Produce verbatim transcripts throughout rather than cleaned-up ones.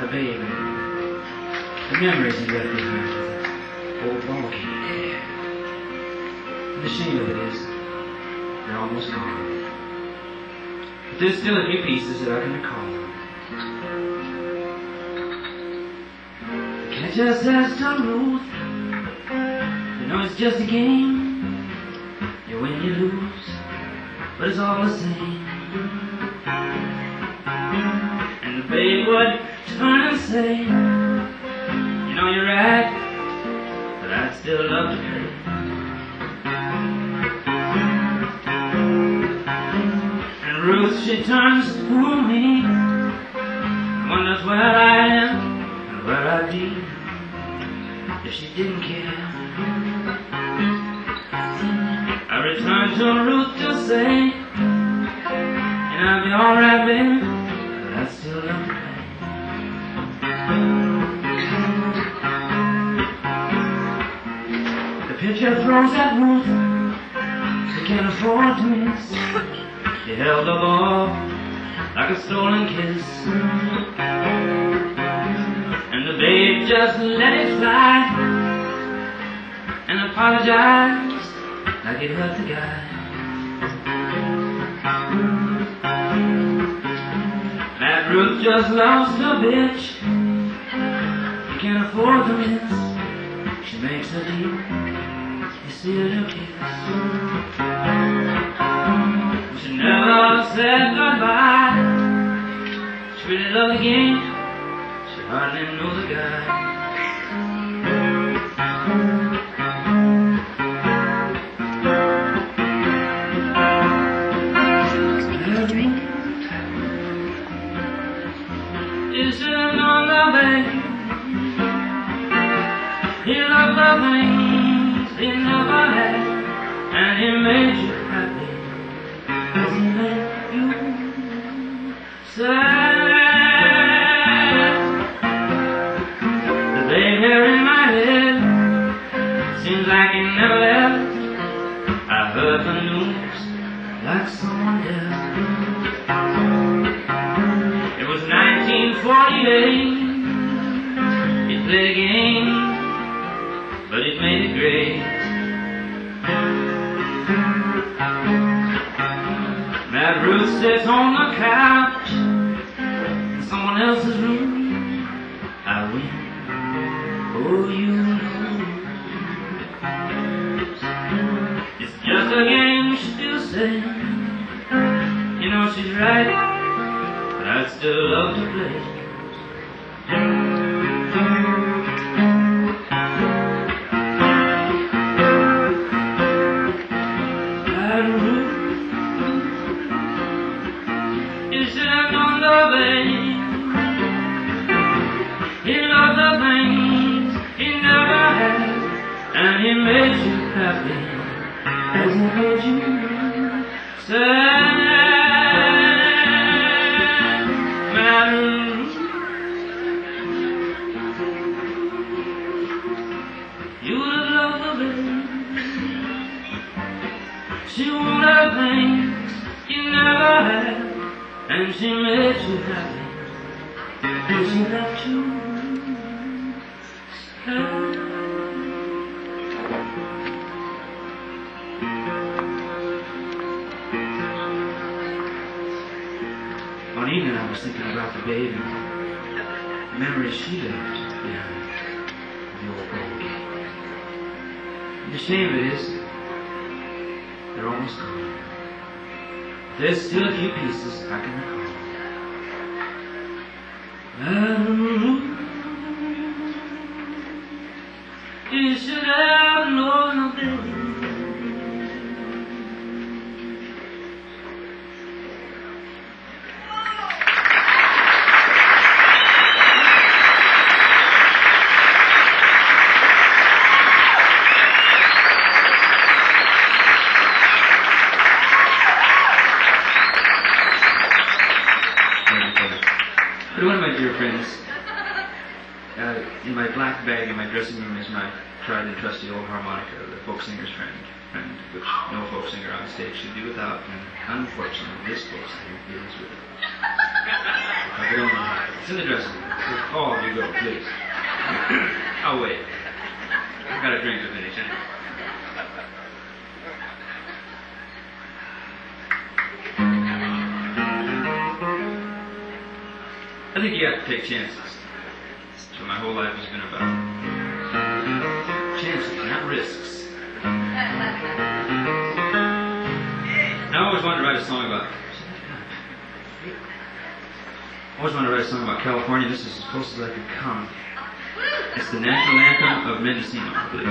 the babe and the memories he left behind with that old ball game hair. And the shame of it is, they're almost gone. But there's still a few pieces that I can recall. Can't just ask Tom Ruth. You know it's just a game. You win, you lose, but it's all the same. And the babe would turn and say, you know you're right, but I'd still love to play. And Ruth, she turns to me, wonders where I am and where I'd be if she didn't care. I return to Ruth to say, and I'll be alright, baby, but I still love to play. The pitcher throws at Ruth, she can't afford to miss. He held the ball like a stolen kiss, and the babe just let it fly and apologized like it hurt the guy. That Ruth just lost her bitch. You can't afford to miss. She makes a deal, you see her kiss. She never said goodbye. She really loved the game. She hardly knew the guy. Is it on the way? He loved the things he never had, and he made you happy as he made you sad. The babe hair in my head seems like he never left. I heard the news like someone else. It was nineteen forty-eight. He played a game, but it made it great. That Ruth sits on the couch in someone else's room. I win, oh you lose. It's just a game, she still says. You know she's right, but I'd still love to play. And Ruth, you should have known the babe. He loved the things he never had, and he made you happy as he made you sad. You would have loved the babe. She won't have things you never had, and she made you happy, and she left you sad. One evening I was thinking about the babe and the memories she left behind the old ball game. And the shame of it is, they're almost gone. There's still a few pieces I can recall. You should have known the baby. One of my dear friends, uh, in my black bag in my dressing room is my tried and trusty old harmonica, the folk singer's friend, friend, which no folk singer on stage should be without, and unfortunately this folk singer deals with it. I could only hide. It's in the dressing room. So all of you go, please. I'll wait. I've got a drink to finish, eh? I think you have to take chances. That's what my whole life has been about. Chances, not risks. I always wanted to write a song about... I always wanted to write a song about California. This is as close as I could come. It's the national anthem of Mendocino, I believe.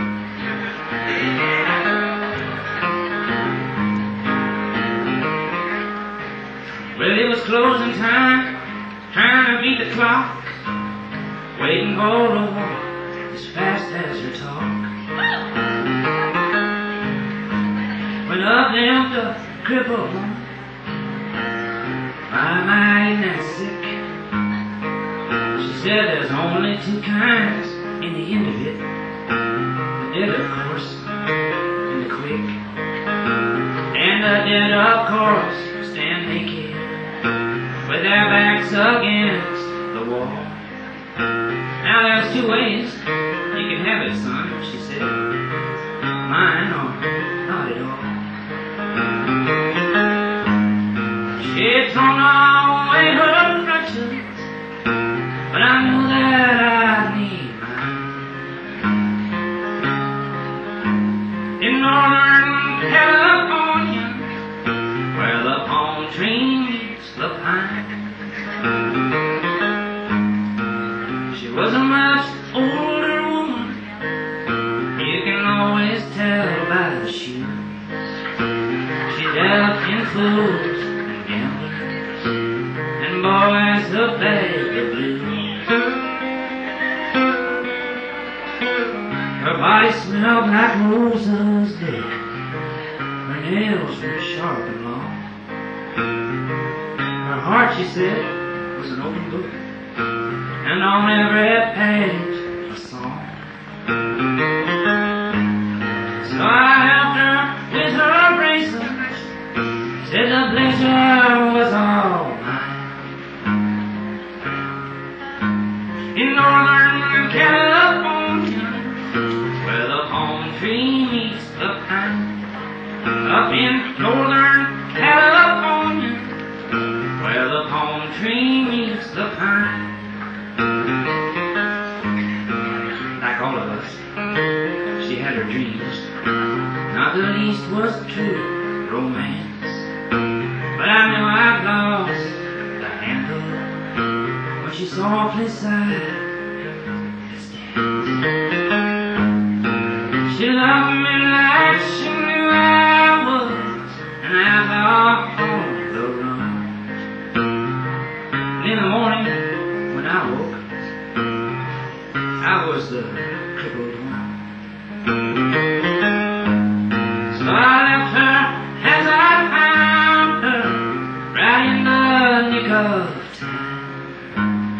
Well, it was closing time, trying to beat the clock, waiting for a walk as fast as your talk. When up jumped a crippled woman, my mind is sick. She said there's only two kinds in the end of it, the dead of course, and the quick. And the dead of course stand naked with their backs against the wall. Now there's two ways you can have it, son, she said, mine or not at all. She thrown away her crutches, but I knew that I need mine. In Northern California, where the palm tree meets the pine, she was a much older woman. You can always tell by the shoes. She dealt in fools and gamblers and boys who played the blues. Her body smelled like roses dead. Her nails were sharp and long. Her heart, she said, was an open book, and on every page a song. So I helped her with her bracelets, said the pleasure was all mine. In Northern California, where the palm tree meets the pine. Up in Northern California, where the palm tree meets the pine. Like all of us, she had her dreams. Not the least was true romance. But I knew I'd lost the handle when she softly sighed. She loved me like she knew I was, and I thought on the run. In the morning, when I woke, I was the crippled one. So I left her as I found her, right in the nick of time.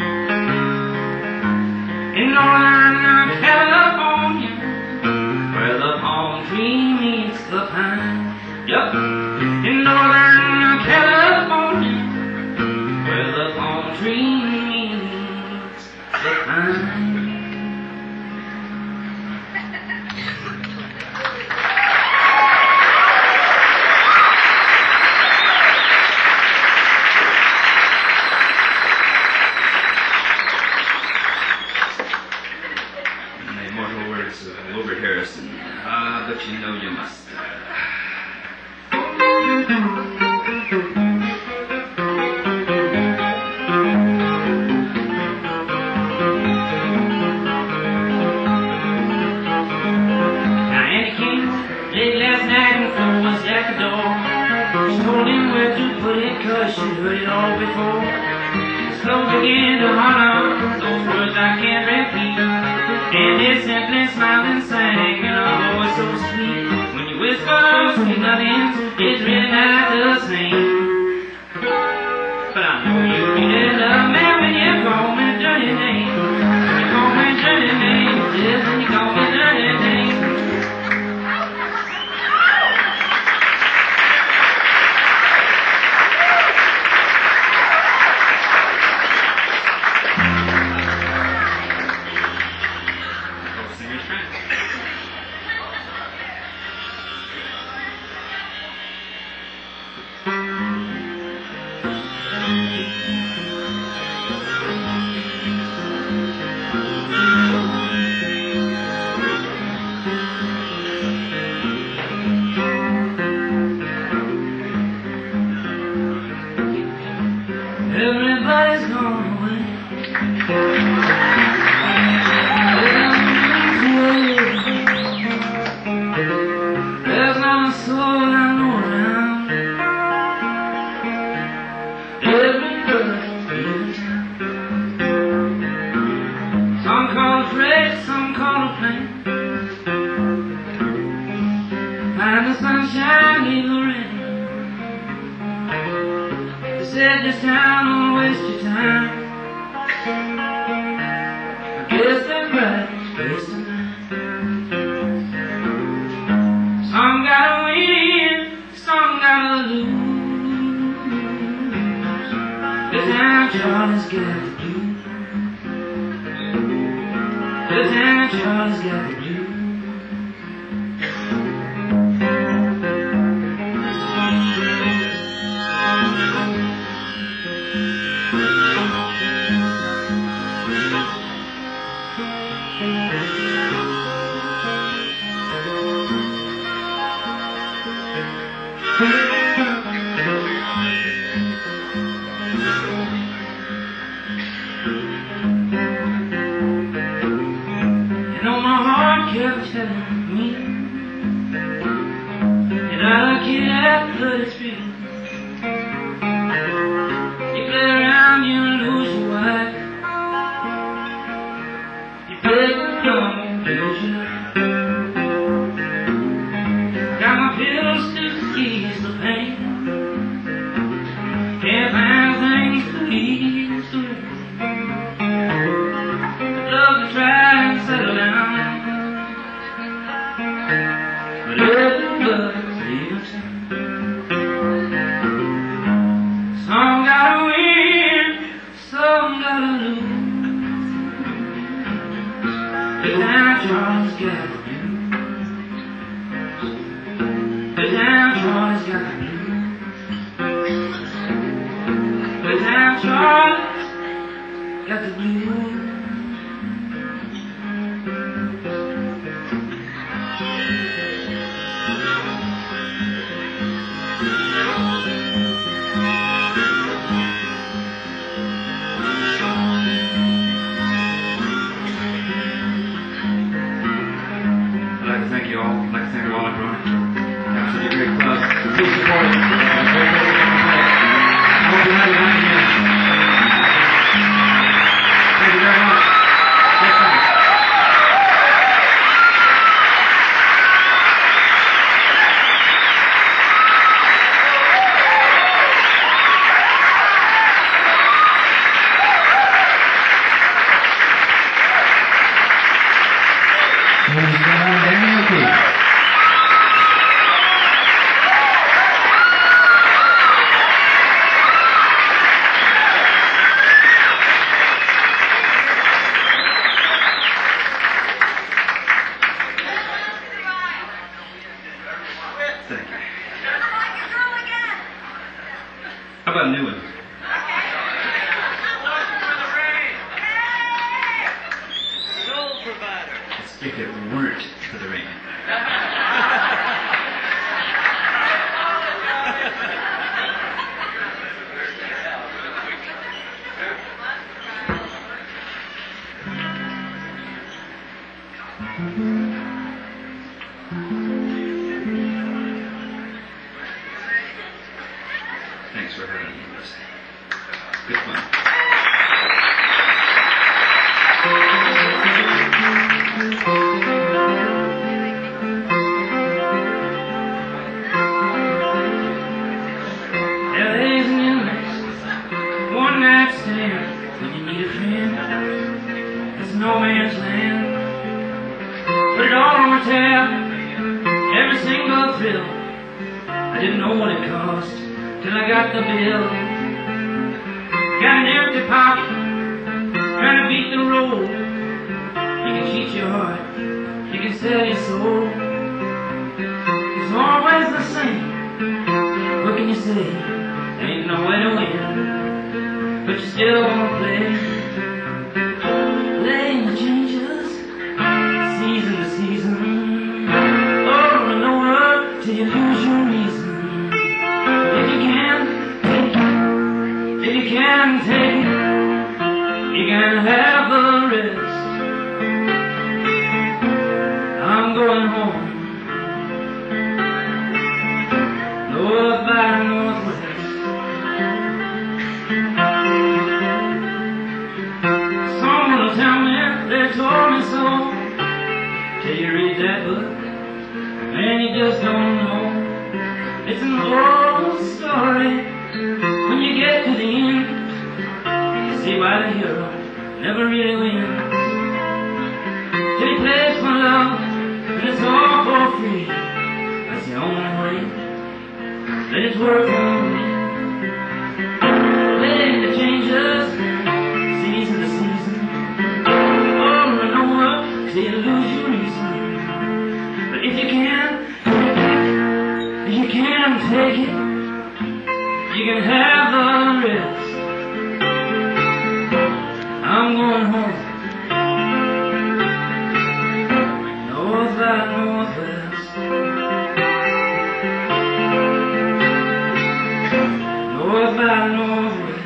In Northern California, where the palm tree meets the pine. Yup, in Northern California, where the palm tree meets the pine. Ah, but you know you must. Now Annie came late last night and phone was at the door. She told him where to put it, cause she'd heard it all before. His clothes began to holler those words I can't repeat, and he simply smiled and sang in a voice so sweet. When you whisper sweet nothings, it's really not the same. But I know you really love me when you call me dirty name. When you call me dirty name, yes, when you call me dirty name. plane. Find the sunshine, leave the rain. They said this town won't waste your time. I guess they're right, space tonight. Some gotta win, some gotta lose. This town Charlie's got the blues. This town Charlie's got the blues. You know my heart kept telling me you're not a kid at thirty speed. You play around, you lose your wife. You play the young pleasure. Got my pills to ease the pain. Can't find things to ease the rain. I'd love to try and settle down, but everybody's leaving town. Some gotta win, some gotta lose. But now Charlie's got the blues. But now Charlie's got the blues. But now Charlie's got the blues. I'd like to thank you all. I'd like to thank Walnut Run. Absolutely great club. Please support it. Uh, very, very good play. I hope you have a nice evening. Thank you very much. Yes, thanks. Thank you. How about a new one? Soul provider. Let's if it weren't for the rain. Thanks for having me. Good fun. L A's an index, one night stand when you need a friend. It's no man's land. Put it all on my tab, every single thrill. I didn't know what it cost till I got the bill. Got an empty pocket, trying to beat the road. You can cheat your heart, you can sell your soul. It's always the same. What can you say? Ain't no way to win, but you still wanna play. Playing the changes, season to season, over and over till you lose your reason. If you can take it, if you can take it, you can have the rest. I'm going home, Lord by the northwest. good. Man, you just don't know. It's an old story. When you get to the end, you see why the hero never really wins. Till he plays for love, and it's all for free. That's the only way that it's working. Playing the changes, season to season, over and over, till you lose your reason. But if you can, if you can take it, you can have the rest. I'm going home, north by northwest, north by northwest.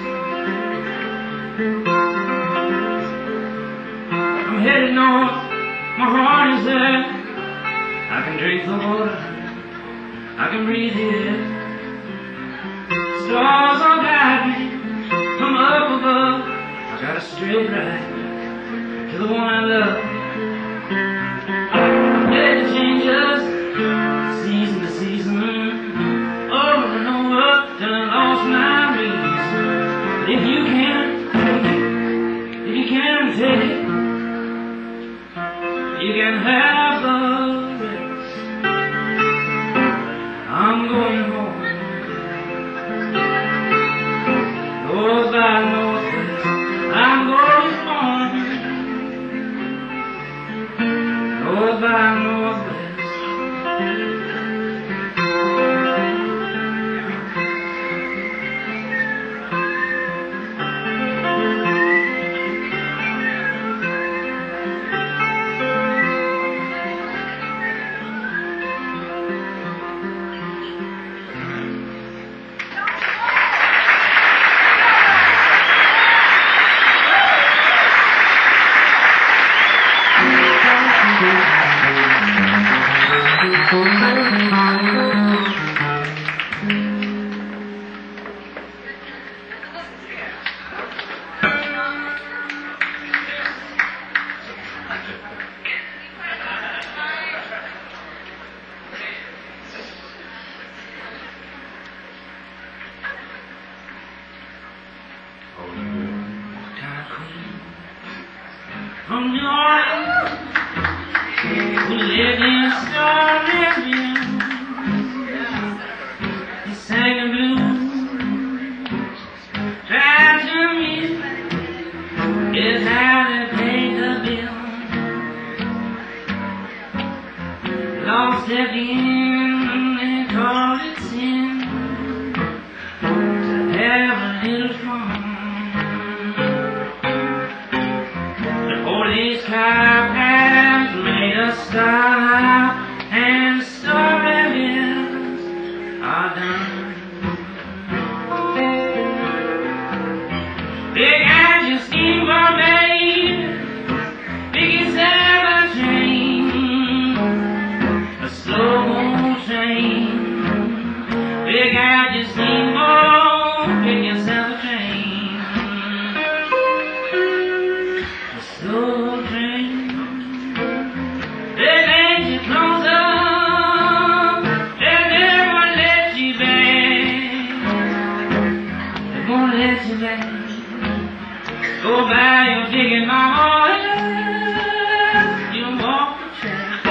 I'm headed north, my heart is there. I can drink the water, I can breathe the air. Stars will guide me from up above. I got a straight ride to the one I love. Let it change us season to season, over and over till I lost my reason. But if you can, if you can take it, you can have the rest. I'm going home, north by northwest. I'm going home, north by northwest. From New Orleans, who lived in Starville, he sang the blues, tried to meet is how they paid the bill. Lost at the end, they called it sin to have a little fun. These car paths made us stop, and stories are done. Big engine steamboat, babe, big as ever train, a slow train. Big engine steamboat, pick yourself a train. Slow train, they made you closer, they never let you back, they won't let you back. Go by your digging mama, you walk the track.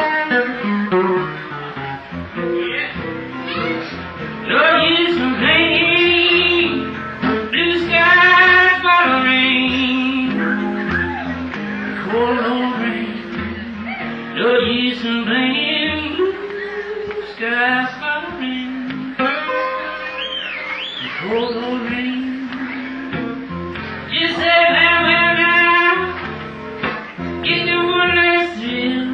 No use complaining, blue skies for the rain. Cold old rain, no use in blame, blue skies for the rain. Cold old rain, you say farewell now, get your one last thrill,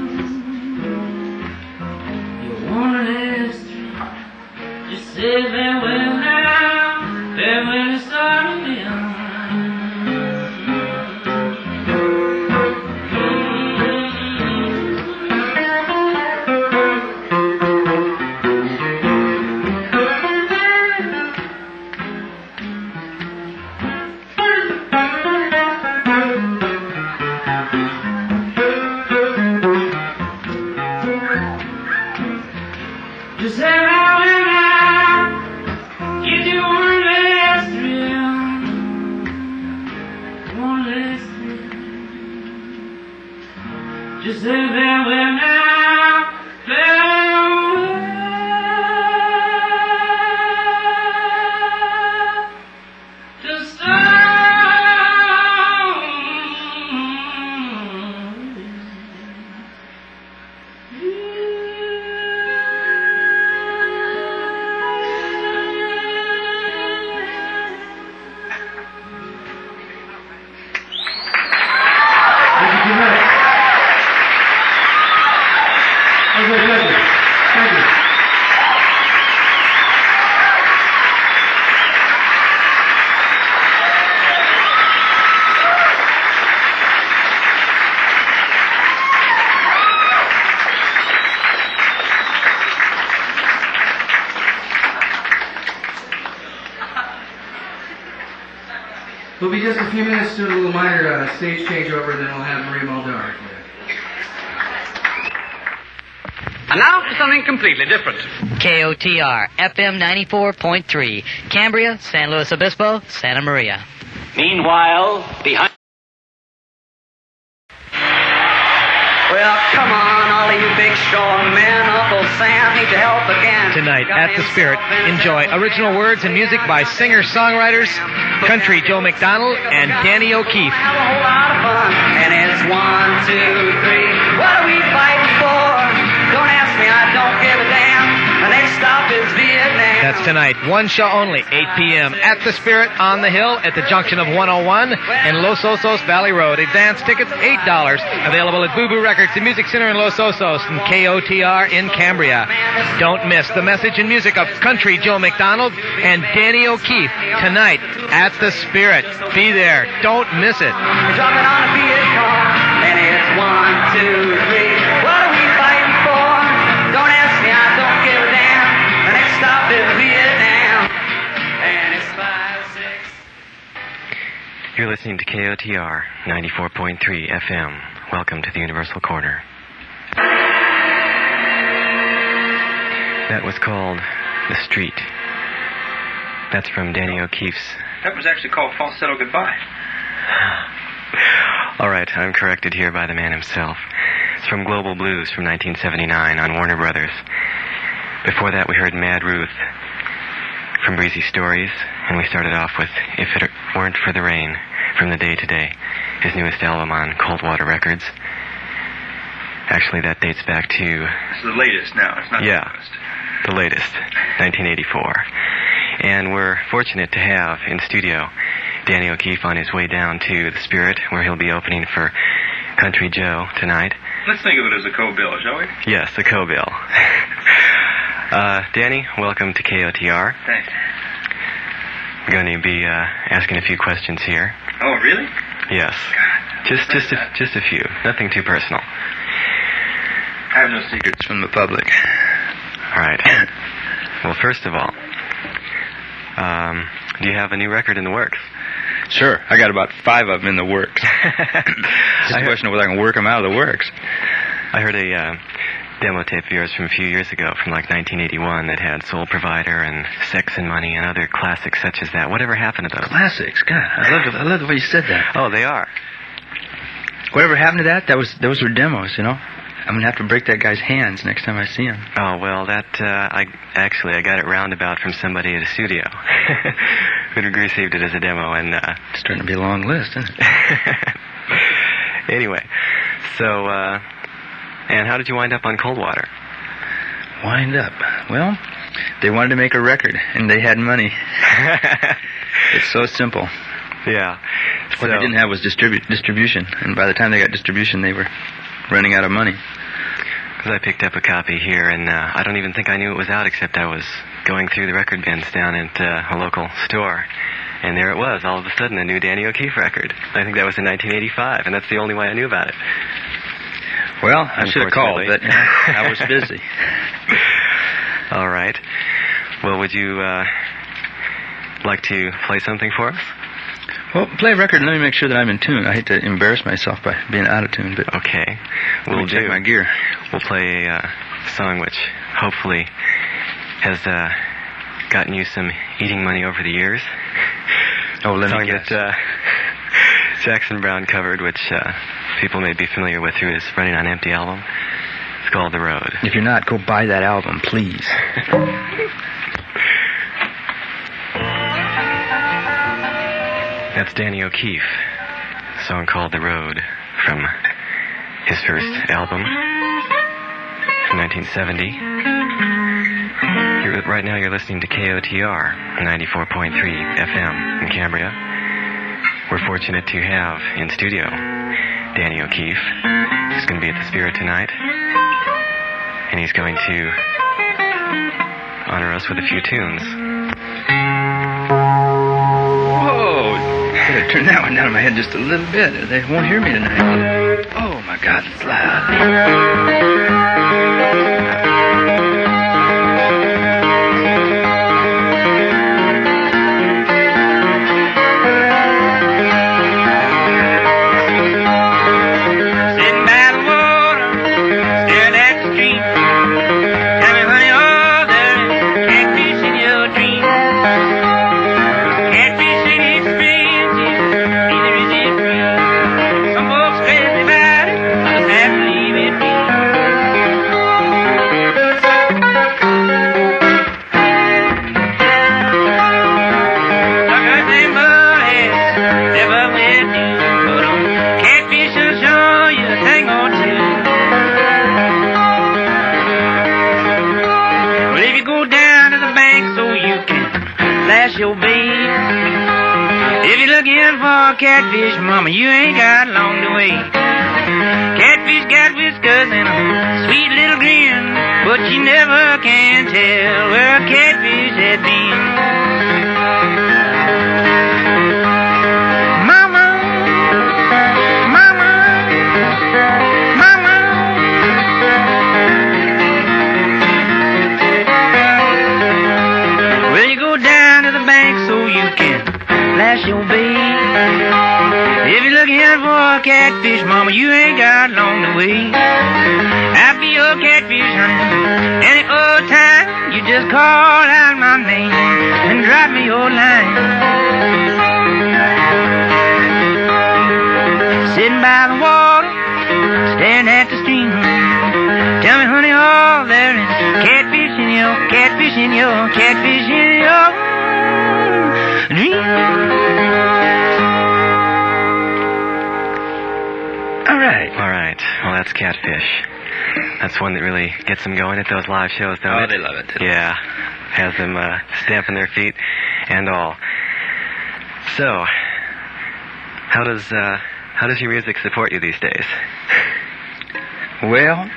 your one last thrill. Just say farewell now, farewell to Starville. Just say farewell now, farewell to stars. We'll be just a few minutes to a little minor uh, stage changeover, and then we'll have Marie Muldaur. And now for something completely different. K O T R, F M ninety-four point three, Cambria, San Luis Obispo, Santa Maria. Meanwhile, behind... Well, come on, all of you big strong men. Uncle Sam needs your help again. Tonight at the Spirit, enjoy original words and music by singer-songwriters Country Joe McDonald and Danny O'Keefe. Have a whole lot of fun. And it's one, two, three. What are we fighting for? Don't ask me, I don't give a damn. The next stop is Vietnam. That's tonight, one show only, eight p.m. at the Spirit on the Hill at the junction of one oh one and Los Osos Valley Road. Advance tickets, eight dollars. Available at Boo Boo Records, the Music Center in Los Osos, and K O T R in Cambria. Don't miss the message and music of Country Joe McDonald and Danny O'Keefe tonight at the Spirit. Be there. Don't miss it. We're jumping on a Viet Cong. And it's one, two, three. What are we fighting for? Don't ask me, I don't give a damn. The next stop is Vietnam. And it's five, six. You're listening to K O T R ninety-four point three F M. Welcome to the Universal Corner. That was called The Street. That's from Danny O'Keefe's... That was actually called Falsetto Goodbye. All right, I'm corrected here by the man himself. It's from Global Blues from nineteen seventy-nine on Warner Brothers. Before that, we heard Mad Ruth from Breezy Stories, and we started off with If It Weren't for the Rain from The Day Today, his newest album on Coldwater Records. Actually, that dates back to... It's the latest now. It's not yeah, the newest. The latest, nineteen eighty-four. And we're fortunate to have in studio Danny O'Keefe on his way down to the Spirit, where he'll be opening for Country Joe tonight. Let's think of it as a co-bill, shall we? Yes, the co-bill. uh, Danny, welcome to K O T R. Thanks. I'm going to be uh, asking a few questions here. Oh, really? Yes. God, just, just, a, just a few. Nothing too personal. I have no secrets from the public. All right. Well, first of all, um, do you have a new record in the works? Sure. I got about five of them in the works. Just a question of whether I can work them out of the works. I heard a uh, demo tape of yours from a few years ago, from like nineteen eighty-one, that had Soul Provider and Sex and Money and other classics such as that. Whatever happened to those? Classics. God, I love the, I love the way you said that. Oh, they are. Whatever happened to that? That was those were demos, you know. I'm gonna have to break that guy's hands next time I see him. Oh, well, that, uh, I, actually, I got it roundabout from somebody at a studio who received it as a demo, and, uh... It's starting to be a long list, isn't it? Anyway, so, uh, and how did you wind up on Coldwater? Wind up? Well, they wanted to make a record, and they had money. It's so simple. Yeah. What so, they didn't have was distribu- distribution, and by the time they got distribution, they were running out of money. Because I picked up a copy here, and uh, I don't even think I knew it was out, except I was going through the record bins down at uh, a local store. And there it was, all of a sudden, a new Danny O'Keefe record. I think that was in nineteen eighty-five, and that's the only way I knew about it. Well, I should have called, but you know, I was busy. All right. Well, would you uh, like to play something for us? Well, play a record and let me make sure that I'm in tune. I hate to embarrass myself by being out of tune, but... Okay. We'll We'll check do. my gear. We'll play a uh, song which hopefully has uh, gotten you some eating money over the years. Oh, let song me guess. that uh, Jackson Browne covered, which uh, people may be familiar with through his Running on Empty album. It's called The Road. If you're not, go buy that album, please. That's Danny O'Keefe, a song called The Road from his first album from nineteen seventy. You're, right now you're listening to K O T R ninety-four point three F M in Cambria. We're fortunate to have in studio Danny O'Keefe. He's going to be at the Spirit tonight, and he's going to honor us with a few tunes. Whoa! Better turn that one down in my head just a little bit. They won't hear me tonight. Oh my God, it's loud. Catfish, mama, you ain't got long to wait. Catfish got whiskers and a sweet little grin, but you never can tell where a catfish had been. Mama, mama, mama. Well, you go down to the bank so you can flash your bait. If you're looking for a catfish, mama, you ain't got long to wait. After your catfish, honey, any old time, you just call out my name and drop me your line. Sitting by the water, staring at the stream. Tell me, honey, all there is catfish in your, catfish in your, catfish in your dream. All right. All right. Well, that's Catfish. That's one that really gets them going at those live shows, don't Oh, it? they love it. Yeah. Has them uh, stamping their feet and all. So, how does uh, how does your music support you these days? Well,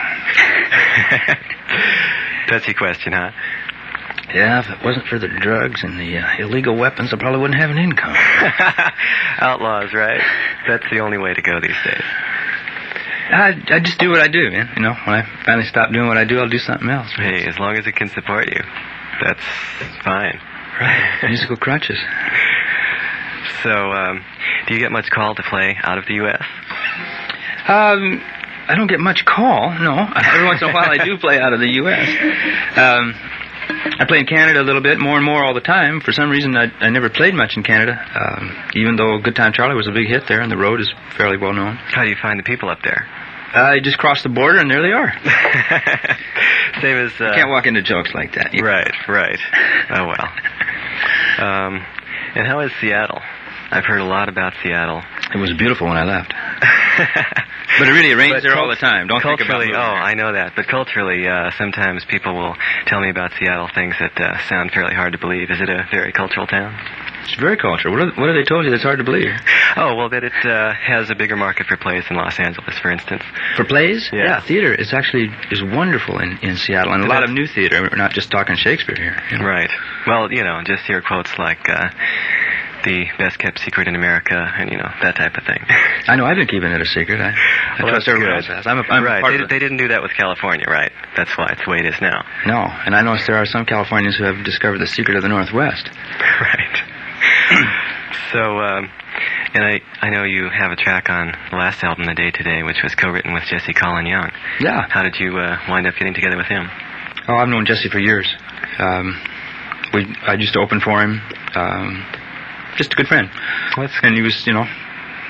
touchy question, huh? yeah, if it wasn't for the drugs and the uh, illegal weapons, I probably wouldn't have an income. Outlaws, right? That's the only way to go these days. I, I just do what I do, man. You know, when I finally stop doing what I do, I'll do something else. Hey, as long as it can support you, that's fine. Right. Musical crutches. So, um, do you get much call to play out of the U S? Um, I don't get much call, no. Every once in a while I do play out of the U S. Um, I play in Canada a little bit, more and more all the time. For some reason, I, I never played much in Canada, um, even though Good Time Charlie was a big hit there, and the road is fairly well known. How do you find the people up there? I just crossed the border, and there they are. Same as... Uh, you can't walk into jokes like that. You right, right. Oh, well. Um, and how is Seattle? I've heard a lot about Seattle. It was beautiful when I left. But it really rains But there all cult- the time. Don't think about culturally, moving oh, there. I know that. But culturally, uh, sometimes people will tell me about Seattle things that uh, sound fairly hard to believe. Is it a very cultural town? It's very cultural. What, are, what have they told you that's hard to believe? Oh, well, that it uh, has a bigger market for plays than Los Angeles, for instance. For plays? Yeah. theater is actually is wonderful in, in Seattle, and a And lot of that's- new theater. We're not just talking Shakespeare here. You know? Right. Well, you know, just hear quotes like uh, the best-kept secret in America and, you know, that type of thing. I know I've been keeping it a secret. I, I Well, trust that's everyone good. else has. I'm a, I'm a right. part They, of the- they didn't do that with California, right? That's why it's the way it is now. No, and I notice there are some Californians who have discovered the secret of the Northwest. Right. So, um, and I, I know you have a track on the last album, The Day Today, which was co-written with Jesse Colin Young. Yeah. How did you uh, wind up getting together with him? Oh, I've known Jesse for years. Um, we I used to open for him. Um, just a good friend. What's And he was, you know,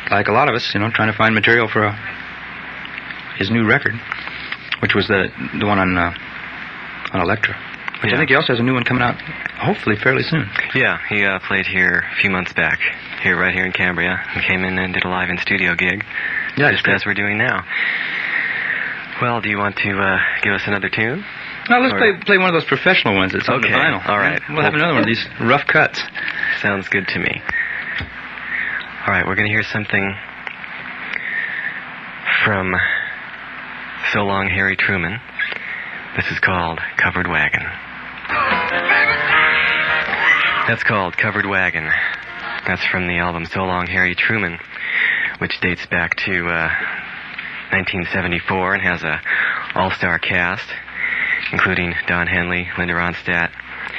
like a lot of us, you know, trying to find material for a, his new record, which was the the one on uh, on Elektra. Which Yeah. I think he also has a new one coming out, hopefully fairly soon. Yeah, he uh, played here a few months back, here right here in Cambria, and came in and did a live in studio gig, Yeah, just as we're doing now. Well, do you want to uh, give us another tune? Now let's Or- play play one of those professional ones that's on the Okay, vinyl. all right. We'll have Well- another one of these rough cuts. Sounds good to me. All right, we're going to hear something from So Long Harry Truman. This is called Covered Wagon. That's called Covered Wagon. That's from the album So Long Harry Truman, which dates back to uh, nineteen seventy-four and has a all-star cast, including Don Henley, Linda Ronstadt,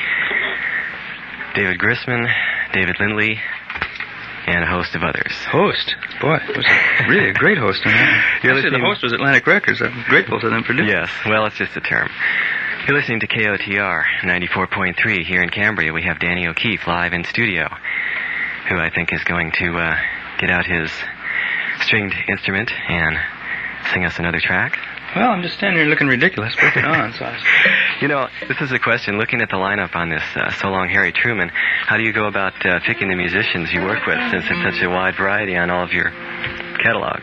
David Grisman, David Lindley, and a host of others. Host, boy, it was really a great host on that. You're Actually, the listening- host was Atlantic Records. I'm grateful to them for doing. Yes, well, it's just a term. You're listening to K O T R ninety-four point three here in Cambria. We have Danny O'Keefe live in studio, who I think is going to uh, get out his stringed instrument and sing us another track. Well, I'm just standing here looking ridiculous with it on. So I was... You know, this is a question. Looking at the lineup on this uh, So Long Harry Truman, how do you go about uh, picking the musicians you work with, since it's such a wide variety on all of your catalog?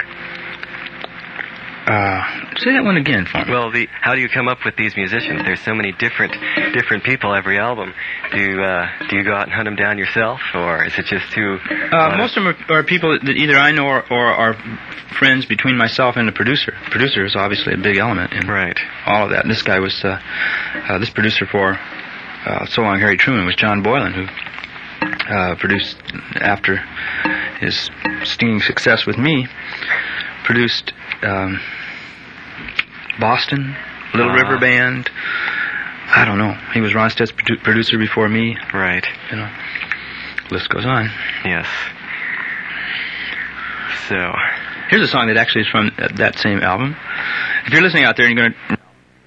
Uh, say that one again for me. Well, the how do you come up with these musicians? There's so many different different people every album. Do you, uh, do you go out and hunt them down yourself, or is it just too? Uh, most of them are, are people that either I know or, or are friends between myself and the producer. Producer is obviously a big element in Right. all of that. And this guy was, uh, uh, this producer for uh, So Long Harry Truman was John Boylan, who uh, produced, after his stinging success with me, produced um, Boston, Little Ah. River Band. I don't know. He was Ronstadt's produ- producer before me. Right. You know, list goes on. Yes. So, Here's a song that actually is from uh, that same album. If you're listening out there and you're going to...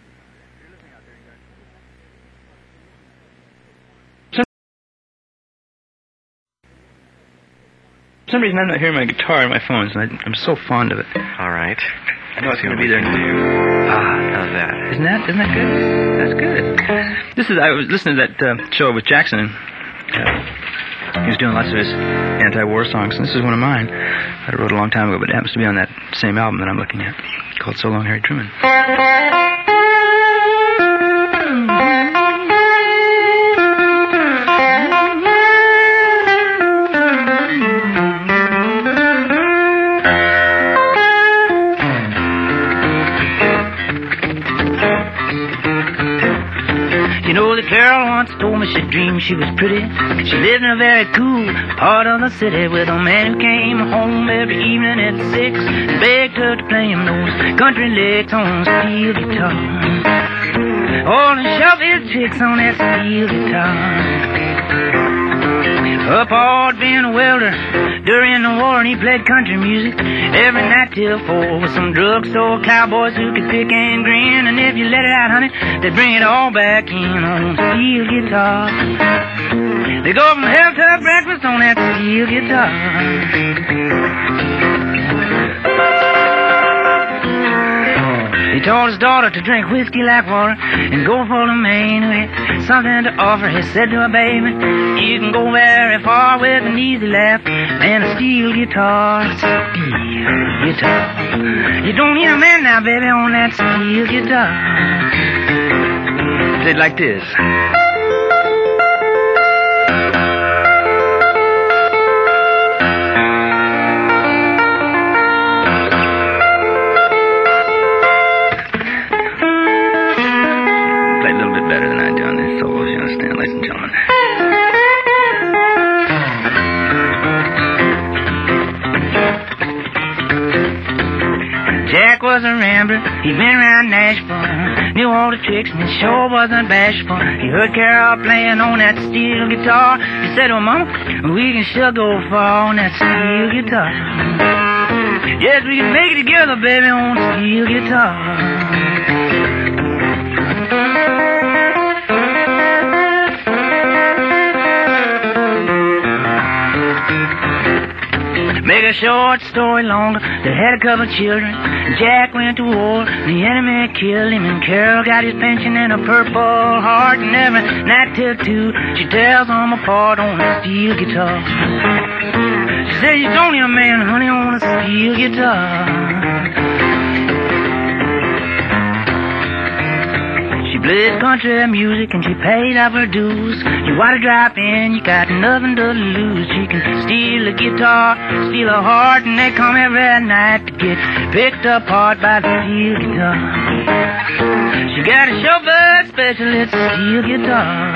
For some reason I'm not hearing my guitar on my phone, and I, I'm so fond of it. all right. I know it's See going what to be we there. can do. Ah, How's that? isn't that, isn't that good? That's good. This is, I was listening to that uh, show with Jackson, and uh, he was doing lots of his anti-war songs, and this is one of mine that I wrote a long time ago, but it happens to be on that same album that I'm looking at, called So Long Harry Truman. You know, the girl once told me she dreamed she was pretty. She lived in a very cool part of the city with a man who came home every evening at six and begged her to play him those country licks on steel guitar. Oh, and shove his tricks on that steel guitar. Her pa had been a welder during the war, and he played country music every night till four with some drugstore cowboys who could pick and grin. And if you let it out, honey, they bring it all back in on steel guitar. They go from hell to breakfast on that steel guitar. He told his daughter to drink whiskey like water and go for the man who had something to offer. He said to her, baby, you can go very far with an easy laugh and a steel guitar. Steel guitar. You don't need a man now, baby, on that steel guitar. Played like this. Played a little bit better than I do on these solos, you understand, ladies and gentlemen. Jack was a rambler, he'd been around Nashville, knew all the tricks and he sure wasn't bashful. He heard Carol playing on that steel guitar. He said, well, mama, we can sure go far on that steel guitar. Yes, we can make it together, baby, on steel guitar. Make a short story longer. They had a couple children. Jack went to war. The enemy killed him, and Carol got his pension and a Purple Heart. And every night till two, she tells them apart on a steel guitar. She said, "You don't need a man, honey, on a steel guitar." She plays country music and she paid up her dues. You want to drop in, you got nothing to lose. She can steal a guitar, steal a heart, and they come every night to get picked apart by the steel guitar. She got a chauffeur special, it's a steel guitar.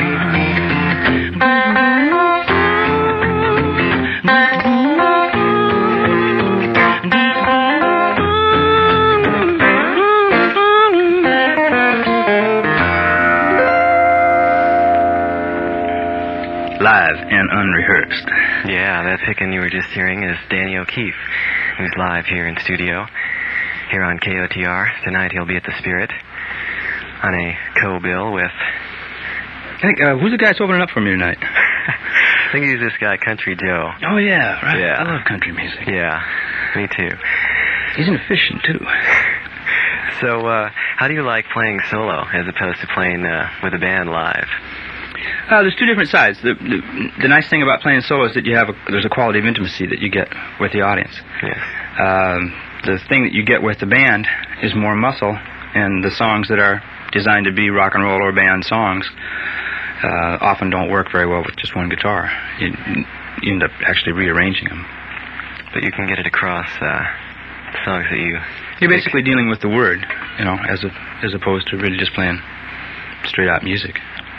Live and unrehearsed. Yeah, that pickin' you were just hearing is Danny O'Keefe, who's live here in studio, here on K O T R. Tonight he'll be at the Spirit on a co-bill with... I think, uh, who's the guy that's opening up for me tonight? I think he's this guy, Country Joe. Oh, yeah, right. Yeah. I love country music. Yeah, me too. He's an efficient, too. So, uh, how do you like playing solo as opposed to playing uh, with a band live? Uh, there's two different sides. The, the the nice thing about playing solo is that you have a, there's a quality of intimacy that you get with the audience. Yes. Um, the thing that you get with the band is more muscle, and the songs that are designed to be rock and roll or band songs uh, often don't work very well with just one guitar. You, you end up actually rearranging them. But you can get it across uh, songs that you... You're basically dealing with the word, you know, as a, as opposed to really just playing straight out music.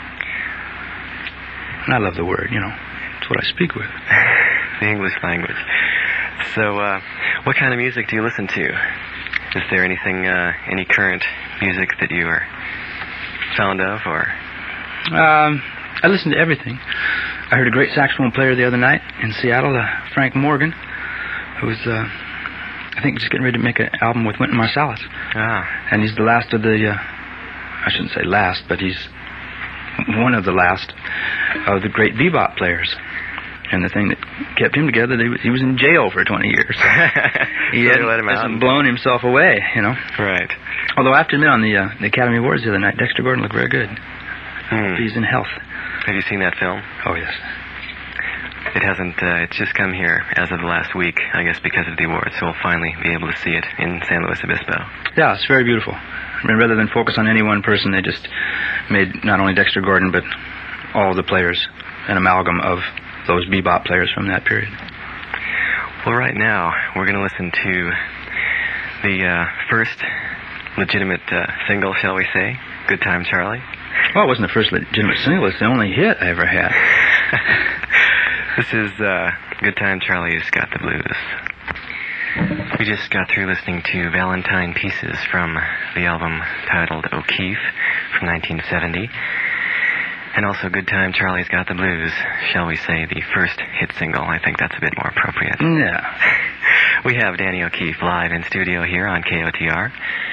And I love the word, you know. It's what I speak with. The English language. So, uh, what kind of music do you listen to? Is there anything, uh, any current music that you are fond of, or? Um, I listen to everything. I heard a great saxophone player the other night in Seattle, uh, Frank Morgan, who was, uh, I think, just getting ready to make an album with Wynton Marsalis. Ah. And he's the last of the, uh, I shouldn't say last, but he's one of the last of the great bebop players. And the thing that kept him together, they, he was in jail for twenty years. He So had they let him out. hasn't blown himself away, you know. Right. Although I have to admit, on the, uh, the Academy Awards the other night, Dexter Gordon looked very good. Hmm. He's in health. Have you seen that film? Oh, yes. It hasn't, uh, it's just come here as of the last week, I guess because of the awards, so we'll finally be able to see it in San Luis Obispo. Yeah, it's very beautiful. I mean, rather than focus on any one person, they just made not only Dexter Gordon, but all the players an amalgam of those bebop players from that period. Well, right now, we're going to listen to the uh, first legitimate uh, single, shall we say, Good Time Charlie. Well, it wasn't the first legitimate single, it's the only hit I ever had. This is uh, Good Time Charlie's Got the Blues. We just got through listening to Valentine Pieces from the album titled O'Keefe from nineteen seventy. And also Good Time Charlie's Got the Blues, shall we say, the first hit single. I think that's a bit more appropriate. Yeah. We have Danny O'Keefe live in studio here on K O T R.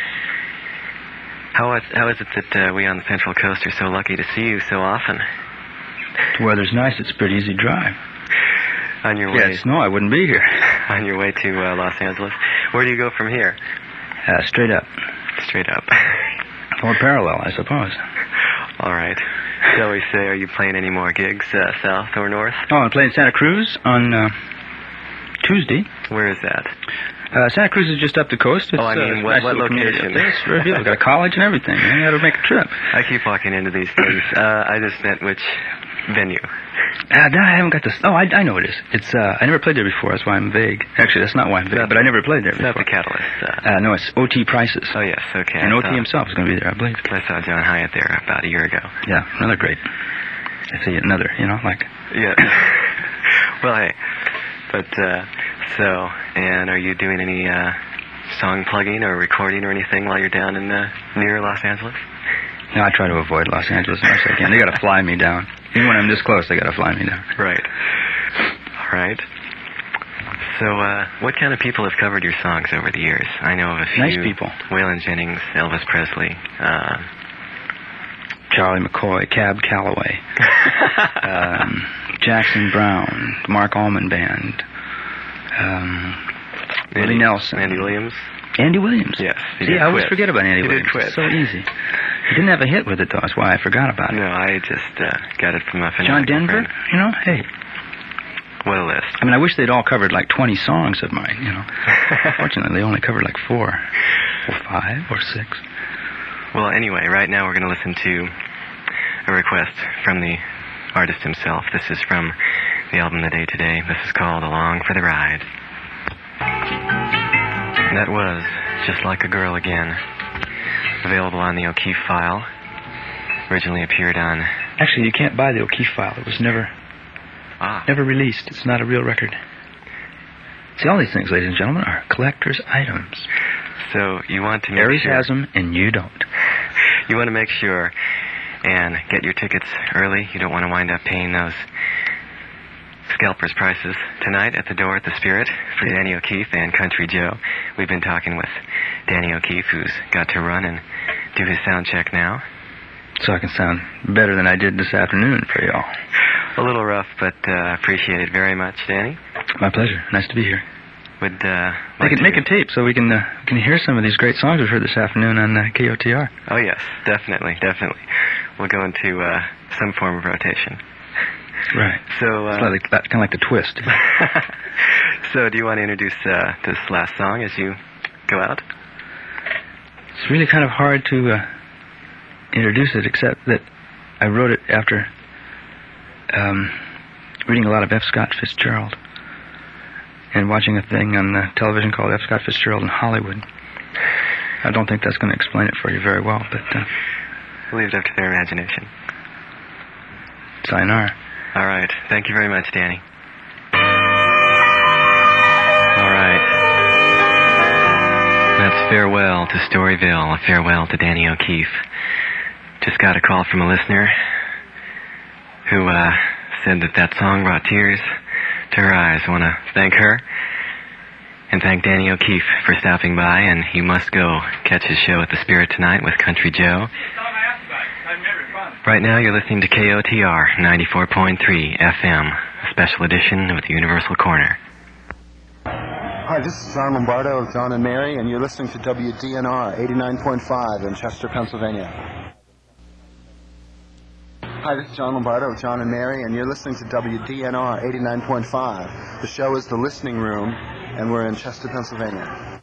How is, how is it that uh, we on the Central Coast are so lucky to see you so often? The weather's nice, it's a pretty easy drive. On your Yeah, way, it's snow, I wouldn't be here. on your way to uh, Los Angeles. Where do you go from here? Uh, straight up. Straight up. Or parallel, I suppose. All right. Shall we say, are you playing any more gigs uh, south or north? Oh, I'm playing Santa Cruz on uh, Tuesday. Where is that? Uh, Santa Cruz is just up the coast. It's, Oh, I mean, uh, what- nice what little community location? up there. It's very beautiful. Got a college and everything. You got to make a trip. I keep walking into these things. Uh, I just meant which venue. Uh, no, I haven't got this. Oh, I, I know it is. It's uh, I never played there before. That's why I'm vague. Actually, that's not why I'm vague. Not- but I never played there It's not before. the Catalyst. Uh, Uh, no, it's O T Prices. oh, yes, okay. And I O T thought- himself is going to be there, I believe. I saw John Hyatt there about a year ago. Yeah, another great. I say another. You know, like. Yeah. Well, hey. But, uh, so, and are you doing any uh, song plugging or recording or anything while you're down in uh, near Los Angeles? No, I try to avoid Los Angeles as much as I can. They got to fly me down. Even when I'm this close, they got to fly me down. Right. All right. So, uh, what kind of people have covered your songs over the years? I know of a few. Nice people. Waylon Jennings, Elvis Presley. Uh, Charlie McCoy, Cab Calloway, um, Jackson Brown, the Mark Allman Band, Um, Andy, Willie Nelson. Andy Williams. Andy Williams. Yes. he See, did I always quit. forget about Andy He Williams. did quit. It's so easy. He didn't have a hit with it, though. That's why I forgot about it. No, I just uh, got it from a John fanatical Denver, friend. you know, hey. What a list. I mean, I wish they'd all covered like twenty songs of mine, you know. Fortunately, they only covered like four or five or six. Well, anyway, right now we're going to listen to a request from the artist himself. This is from the album The Day Today. This is called Along for the Ride. That was Just Like a Girl Again. Available on the O'Keefe file. Originally appeared on... Actually, you can't buy the O'Keefe file. It was never, Ah. never released. It's not a real record. See, all these things, ladies and gentlemen, are collector's items. So you want to make Aries sure... has them, and you don't. You want to make sure and get your tickets early. You don't want to wind up paying those scalpers prices tonight at the door at the Spirit for Danny O'Keefe and Country Joe. We've been talking with Danny O'Keefe, who's got to run and do his sound check now. So I can sound better than I did this afternoon for y'all. A little rough, but uh, appreciate it very much, Danny. My pleasure. Nice to be here. Would uh, Make like it, to... make a tape so we can uh, can hear some of these great songs we've heard this afternoon on uh, K O T R. Oh, yes, definitely, definitely. We'll go into uh, some form of rotation. Right. So, uh, It's like, that, kind of like the twist. So, do you want to introduce uh, this last song as you go out? It's really kind of hard to uh, introduce it, except that I wrote it after um, reading a lot of F. Scott Fitzgerald and watching a thing on uh, television called F. Scott Fitzgerald in Hollywood. I don't think that's going to explain it for you very well, but uh, We'll leave it up to their imagination. sayonara. All right. Thank you very much, Danny. All right. That's farewell to Storyville, a farewell to Danny O'Keefe. Just got a call from a listener who uh, said that that song brought tears to her eyes. I want to thank her and thank Danny O'Keefe for stopping by, and you must go catch his show at the Spirit tonight with Country Joe. Right now you're listening to K O T R ninety-four point three F M, a special edition of the Universal Corner. Hi, this is John Lombardo of John and Mary, and you're listening to W D N R eighty-nine point five in Chester, Pennsylvania. Hi, this is John Lombardo of John and Mary, and you're listening to W D N R eighty-nine point five. The show is The Listening Room, and we're in Chester, Pennsylvania.